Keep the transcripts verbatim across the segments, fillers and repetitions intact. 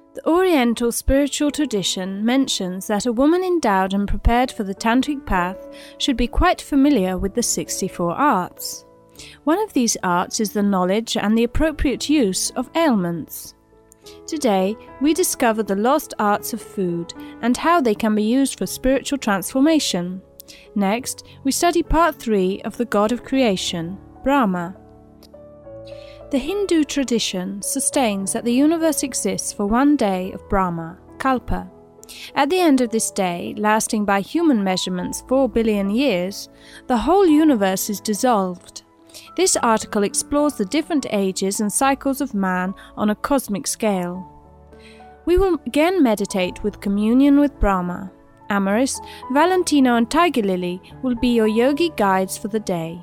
The Oriental spiritual tradition mentions that a woman endowed and prepared for the tantric path should be quite familiar with the sixty-four arts. One of these arts is the knowledge and the appropriate use of ailments. Today, we discover the lost arts of food and how they can be used for spiritual transformation. Next, we study part three of the God of Creation, Brahma. The Hindu tradition sustains that the universe exists for one day of Brahma, Kalpa. At the end of this day, lasting by human measurements four billion years, the whole universe is dissolved. This article explores the different ages and cycles of man on a cosmic scale. We will again meditate with communion with Brahma. Amaris, Valentino and Tiger Lily will be your yogi guides for the day.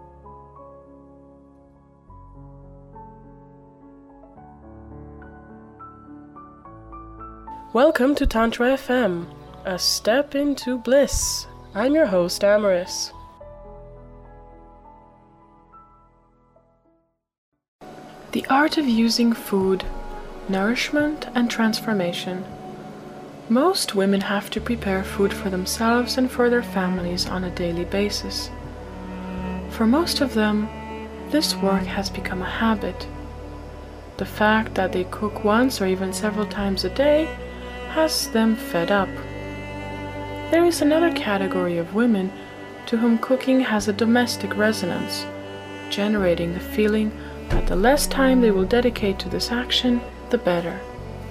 Welcome to Tantra F M, a step into bliss. I'm your host, Amaris. The art of using food, nourishment, and transformation. Most women have to prepare food for themselves and for their families on a daily basis. For most of them, this work has become a habit. The fact that they cook once or even several times a day has them fed up. There is another category of women to whom cooking has a domestic resonance, generating the feeling that the less time they will dedicate to this action, the better.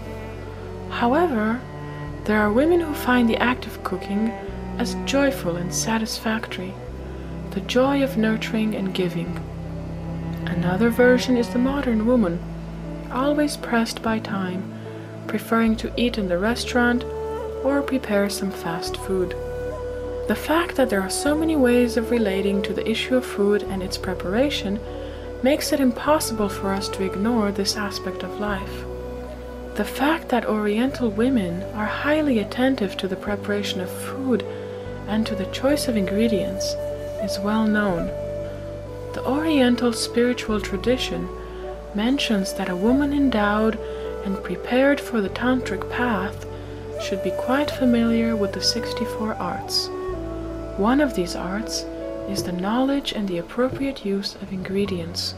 However, there are women who find the act of cooking as joyful and satisfactory, the joy of nurturing and giving. Another version is the modern woman, always pressed by time, preferring to eat in the restaurant or prepare some fast food. The fact that there are so many ways of relating to the issue of food and its preparation makes it impossible for us to ignore this aspect of life. The fact that Oriental women are highly attentive to the preparation of food and to the choice of ingredients is well known. The Oriental spiritual tradition mentions that a woman endowed and prepared for the tantric path should be quite familiar with the sixty-four arts. One of these arts is the knowledge and the appropriate use of ingredients.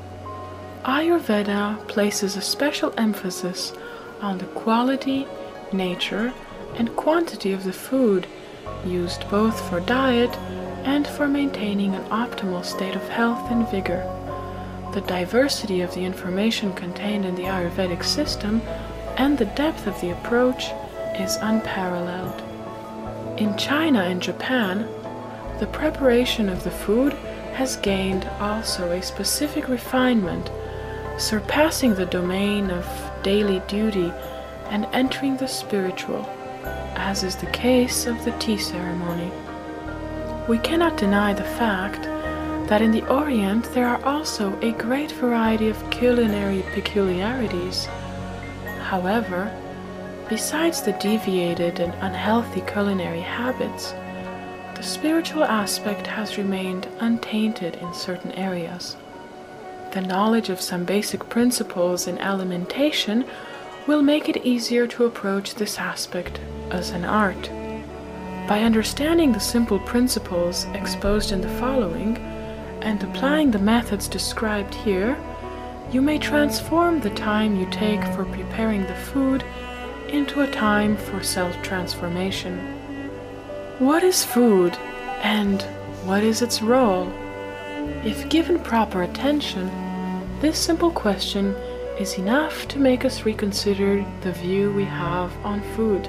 Ayurveda places a special emphasis on the quality, nature, and quantity of the food used both for diet and for maintaining an optimal state of health and vigor. The diversity of the information contained in the Ayurvedic system and the depth of the approach is unparalleled. In China and Japan, the preparation of the food has gained also a specific refinement, surpassing the domain of daily duty and entering the spiritual, as is the case of the tea ceremony. We cannot deny the fact that in the Orient there are also a great variety of culinary peculiarities. However, besides the deviated and unhealthy culinary habits, the spiritual aspect has remained untainted in certain areas. The knowledge of some basic principles in alimentation will make it easier to approach this aspect as an art. By understanding the simple principles exposed in the following, and applying the methods described here, you may transform the time you take for preparing the food into a time for self-transformation. What is food, and what is its role? If given proper attention, this simple question is enough to make us reconsider the view we have on food.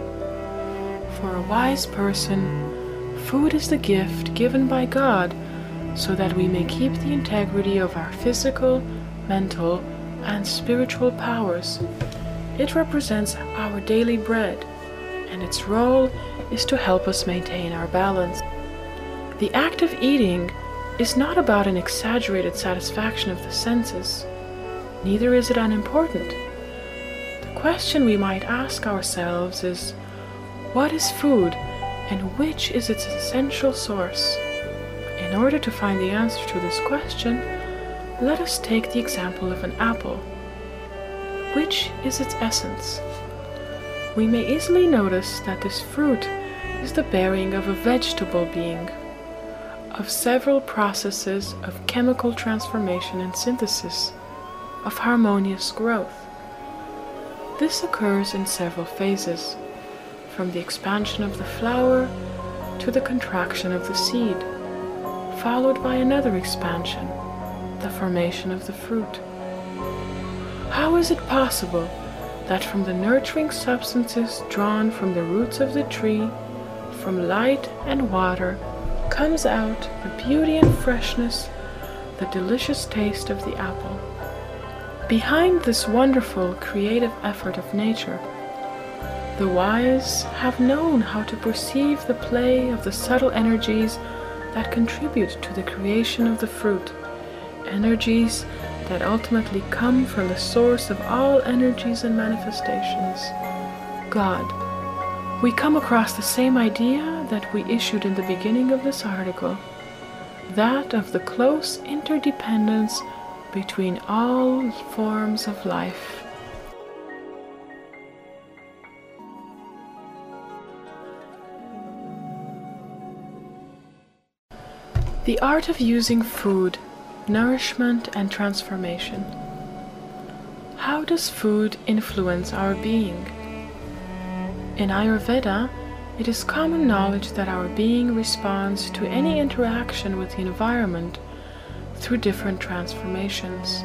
For a wise person, food is the gift given by God so that we may keep the integrity of our physical, mental, and spiritual powers. It represents our daily bread, and its role is to help us maintain our balance. The act of eating is not about an exaggerated satisfaction of the senses, neither is it unimportant. The question we might ask ourselves is, what is food, and which is its essential source? In order to find the answer to this question, let us take the example of an apple. which is its essence. We may easily notice that this fruit is the bearing of a vegetable being, of several processes of chemical transformation and synthesis, of harmonious growth. This occurs in several phases, from the expansion of the flower to the contraction of the seed, followed by another expansion, the formation of the fruit. How is it possible that from the nurturing substances drawn from the roots of the tree, from light and water, comes out the beauty and freshness, the delicious taste of the apple? Behind this wonderful creative effort of nature, the wise have known how to perceive the play of the subtle energies that contribute to the creation of the fruit, energies that ultimately come from the source of all energies and manifestations, God. We come across the same idea that we issued in the beginning of this article, that of the close interdependence between all forms of life. The art of using food, nourishment, and transformation. How does food influence our being? In Ayurveda, it is common knowledge that our being responds to any interaction with the environment through different transformations.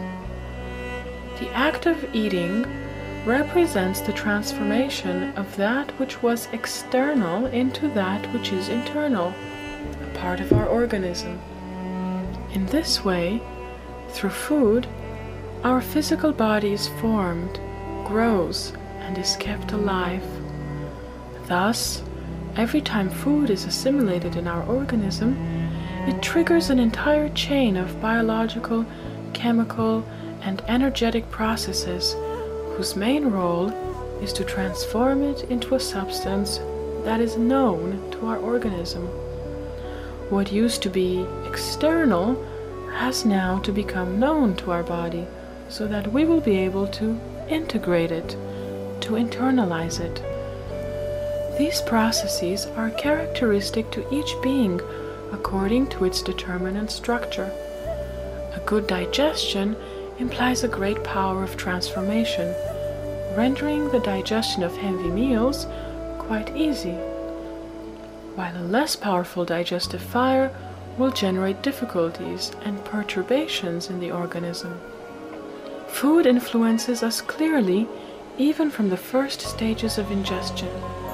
The act of eating represents the transformation of that which was external into that which is internal, a part of our organism. In this way, through food, our physical body is formed, grows, and is kept alive. Thus, every time food is assimilated in our organism, it triggers an entire chain of biological, chemical, and energetic processes whose main role is to transform it into a substance that is known to our organism. What used to be external has now to become known to our body, so that we will be able to integrate it, to internalize it. These processes are characteristic to each being according to its determinant structure. A good digestion implies a great power of transformation, rendering the digestion of heavy meals quite easy, while a less powerful digestive fire will generate difficulties and perturbations in the organism. Food influences us clearly even from the first stages of ingestion.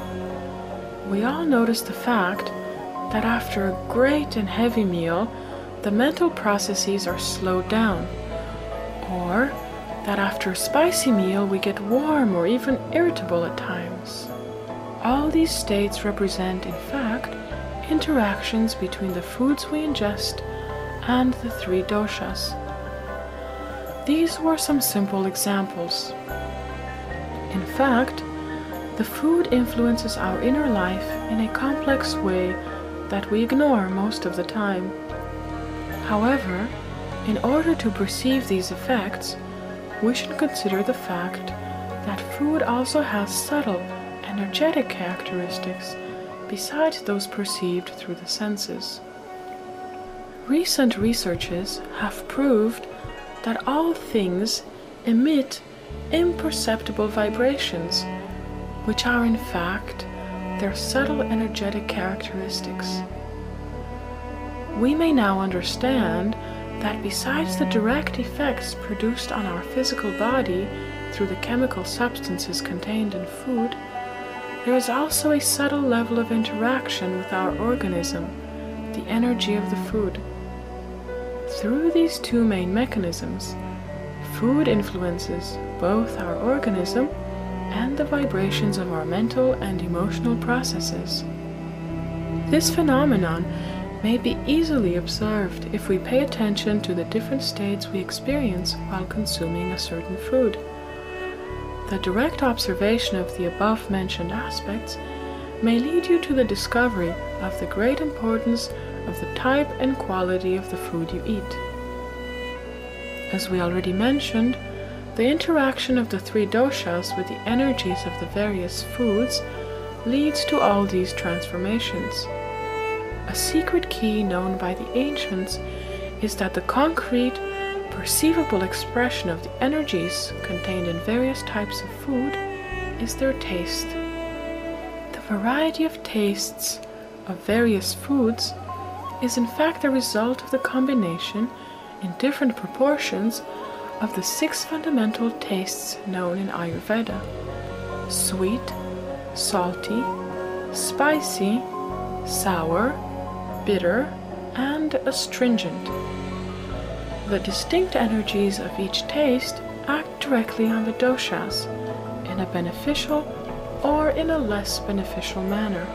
We all notice the fact that after a great and heavy meal, the mental processes are slowed down, or that after a spicy meal we get warm or even irritable at times. All these states represent, in fact, interactions between the foods we ingest and the three doshas. These were some simple examples. In fact, the food influences our inner life in a complex way that we ignore most of the time. However, in order to perceive these effects, we should consider the fact that food also has subtle, energetic characteristics besides those perceived through the senses. Recent researches have proved that all things emit imperceptible vibrations, which are in fact their subtle energetic characteristics. We may now understand that besides the direct effects produced on our physical body through the chemical substances contained in food, there is also a subtle level of interaction with our organism, the energy of the food. Through these two main mechanisms, food influences both our organism and the vibrations of our mental and emotional processes. This phenomenon may be easily observed if we pay attention to the different states we experience while consuming a certain food. The direct observation of the above-mentioned aspects may lead you to the discovery of the great importance of the type and quality of the food you eat. As we already mentioned, The interaction of the three doshas with the energies of the various foods leads to all these transformations. A secret key known by the ancients is that the concrete, perceivable expression of the energies contained in various types of food is their taste. The variety of tastes of various foods is in fact a result of the combination in different proportions of the six fundamental tastes known in Ayurveda: sweet, salty, spicy, sour, bitter, and astringent. The distinct energies of each taste act directly on the doshas in a beneficial or in a less beneficial manner.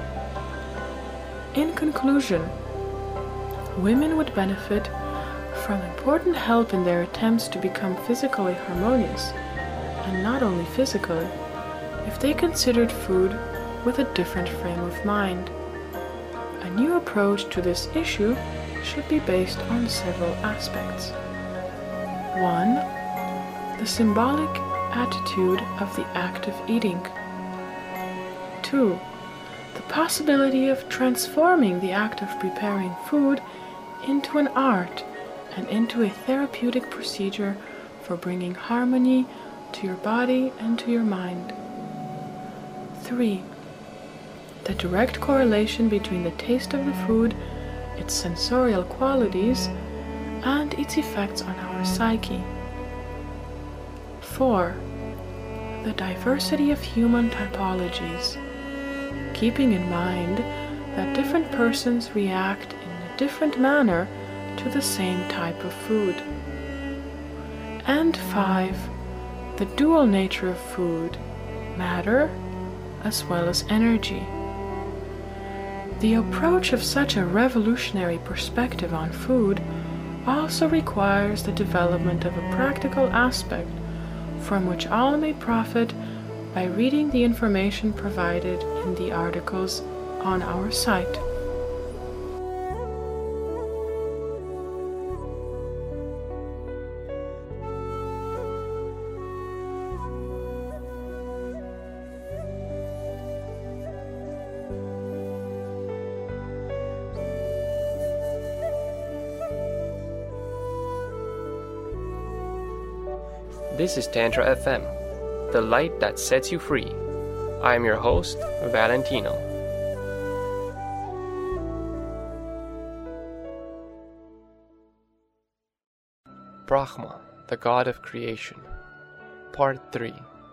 In conclusion, women would benefit from important help in their attempts to become physically harmonious, and not only physically, if they considered food with a different frame of mind. A new approach to this issue should be based on several aspects. one. The symbolic attitude of the act of eating. two. The possibility of transforming the act of preparing food into an art and into a therapeutic procedure for bringing harmony to your body and to your mind. three. The direct correlation between the taste of the food, its sensorial qualities, and its effects on our psyche. four. The diversity of human typologies, keeping in mind that different persons react in a different manner to the same type of food. And five. The dual nature of food, matter as well as energy. The approach of such a revolutionary perspective on food also requires the development of a practical aspect from which all may profit by reading the information provided in the articles on our site. This is Tantra F M, the light that sets you free. I am your host, Valentino. Brahma, the god of creation. Part three.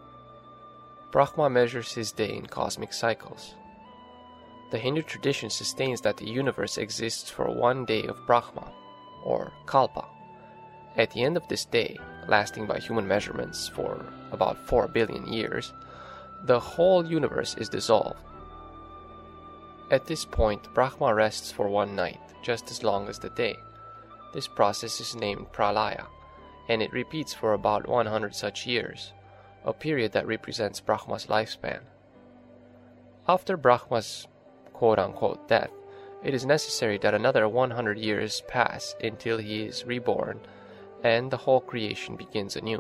Brahma measures his day in cosmic cycles. The Hindu tradition sustains that the universe exists for one day of Brahma, or Kalpa. At the end of this day, lasting by human measurements for about four billion years, the whole universe is dissolved. At this point, Brahma rests for one night, just as long as the day. This process is named Pralaya, and it repeats for about one hundred such years, a period that represents Brahma's lifespan. After Brahma's quote-unquote death, it is necessary that another one hundred years pass until he is reborn and the whole creation begins anew.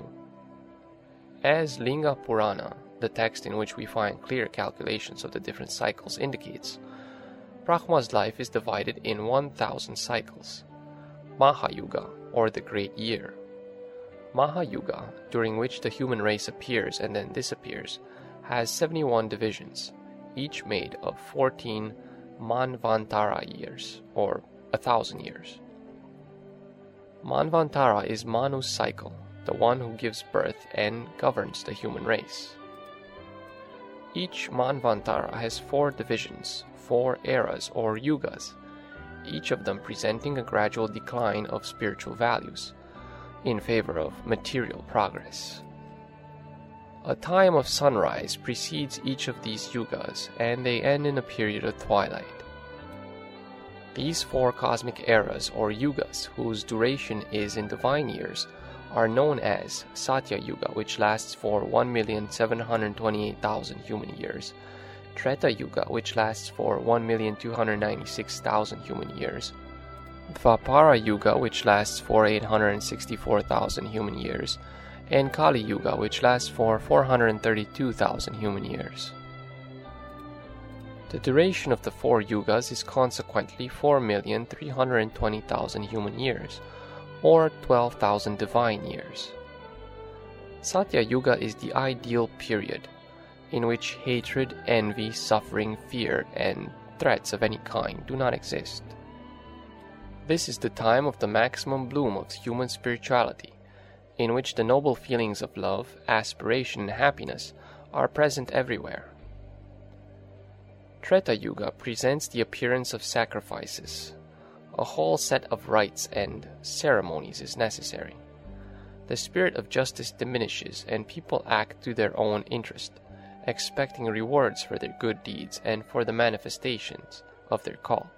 As Linga Purana, the text in which we find clear calculations of the different cycles, indicates, Brahma's life is divided in one thousand cycles. Mahayuga, or the Great Year. Mahayuga, during which the human race appears and then disappears, has seventy-one divisions, each made of fourteen Manvantara years, or a thousand years. Manvantara is Manu's cycle, the one who gives birth and governs the human race. Each Manvantara has four divisions, four eras or yugas, each of them presenting a gradual decline of spiritual values in favor of material progress. A time of sunrise precedes each of these yugas, and they end in a period of twilight. These four cosmic eras or yugas, whose duration is in divine years, are known as Satya Yuga, which lasts for one million seven hundred twenty-eight thousand human years, Treta Yuga, which lasts for one million two hundred ninety-six thousand human years, Dvapara Yuga, which lasts for eight hundred sixty-four thousand human years, and Kali Yuga, which lasts for four hundred thirty-two thousand human years. The duration of the four yugas is consequently four million three hundred twenty thousand human years, or twelve thousand divine years. Satya Yuga is the ideal period, in which hatred, envy, suffering, fear, and threats of any kind do not exist. This is the time of the maximum bloom of human spirituality, in which the noble feelings of love, aspiration, and happiness are present everywhere. Treta Yuga presents the appearance of sacrifices. A whole set of rites and ceremonies is necessary. The spirit of justice diminishes and people act to their own interest, expecting rewards for their good deeds and for the manifestations of their cult.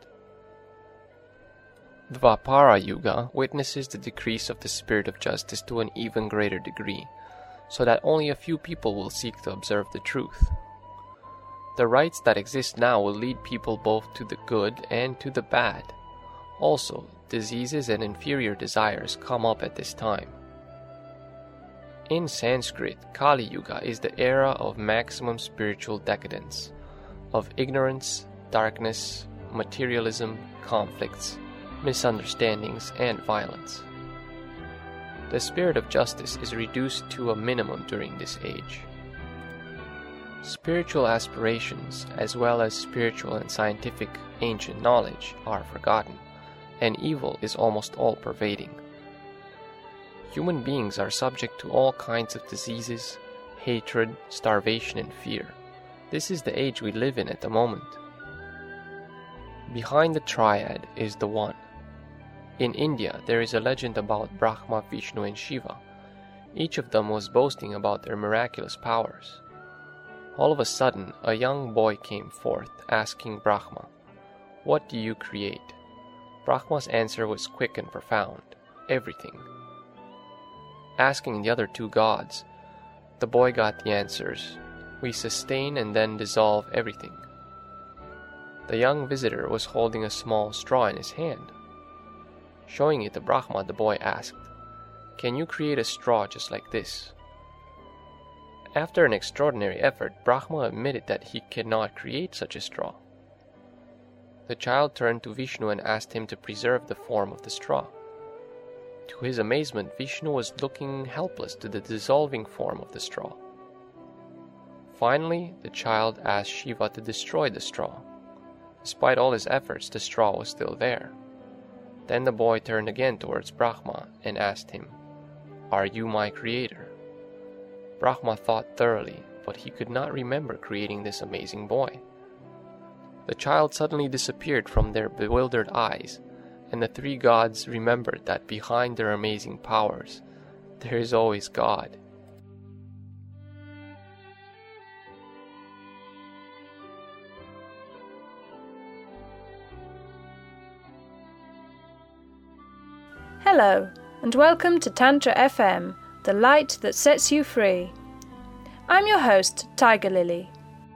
Dvapara Yuga witnesses the decrease of the spirit of justice to an even greater degree, so that only a few people will seek to observe the truth. The rites that exist now will lead people both to the good and to the bad. Also, diseases and inferior desires come up at this time. In Sanskrit, Kali Yuga is the era of maximum spiritual decadence, of ignorance, darkness, materialism, conflicts, misunderstandings, and violence. The spirit of justice is reduced to a minimum during this age. Spiritual aspirations, as well as spiritual and scientific ancient knowledge, are forgotten, and evil is almost all-pervading. Human beings are subject to all kinds of diseases, hatred, starvation, and fear. This is the age we live in at the moment. Behind the triad is the One. In India, there is a legend about Brahma, Vishnu, and Shiva. Each of them was boasting about their miraculous powers. All of a sudden, a young boy came forth, asking Brahma, "What do you create?" Brahma's answer was quick and profound, "Everything." Asking the other two gods, the boy got the answers, "We sustain and then dissolve everything." The young visitor was holding a small straw in his hand. Showing it to Brahma, the boy asked, "Can you create a straw just like this?" After an extraordinary effort, Brahma admitted that he cannot create such a straw. The child turned to Vishnu and asked him to preserve the form of the straw. To his amazement, Vishnu was looking helpless to the dissolving form of the straw. Finally, the child asked Shiva to destroy the straw. Despite all his efforts, the straw was still there. Then the boy turned again towards Brahma and asked him, "Are you my creator?" Brahma thought thoroughly, but he could not remember creating this amazing boy. The child suddenly disappeared from their bewildered eyes, and the three gods remembered that behind their amazing powers, there is always God. Hello, and welcome to Tantra F M, the light that sets you free. I'm your host, Tiger Lily.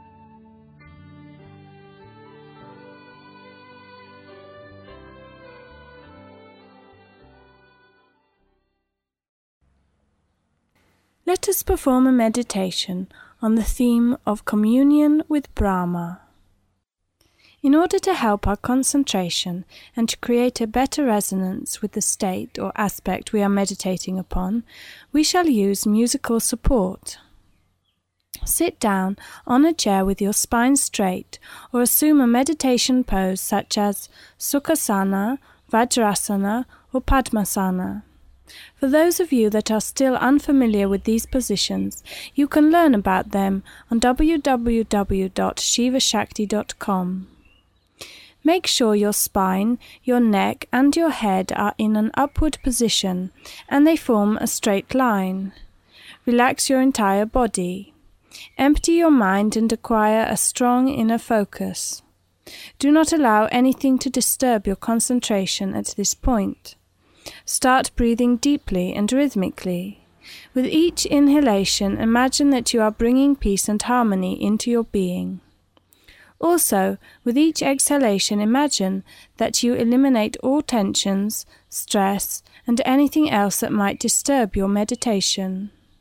Let us perform a meditation on the theme of communion with Brahma. In order to help our concentration and to create a better resonance with the state or aspect we are meditating upon, we shall use musical support. Sit down on a chair with your spine straight, or assume a meditation pose such as Sukhasana, Vajrasana, or Padmasana. For those of you that are still unfamiliar with these positions, you can learn about them on w w w dot shiva shakti dot com. Make sure your spine, your neck, and your head are in an upward position, and they form a straight line. Relax your entire body. Empty your mind and acquire a strong inner focus. Do not allow anything to disturb your concentration at this point. Start breathing deeply and rhythmically. With each inhalation, imagine that you are bringing peace and harmony into your being. Also, with each exhalation, imagine that you eliminate all tensions, stress, and anything else that might disturb your meditation.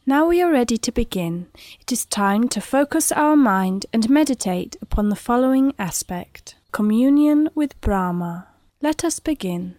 Now we are ready to begin. It is time to focus our mind and meditate upon the following aspect: communion with Brahma. Let us begin.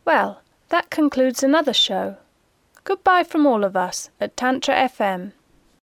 Well, that concludes another show. Goodbye from all of us at Tantra F M.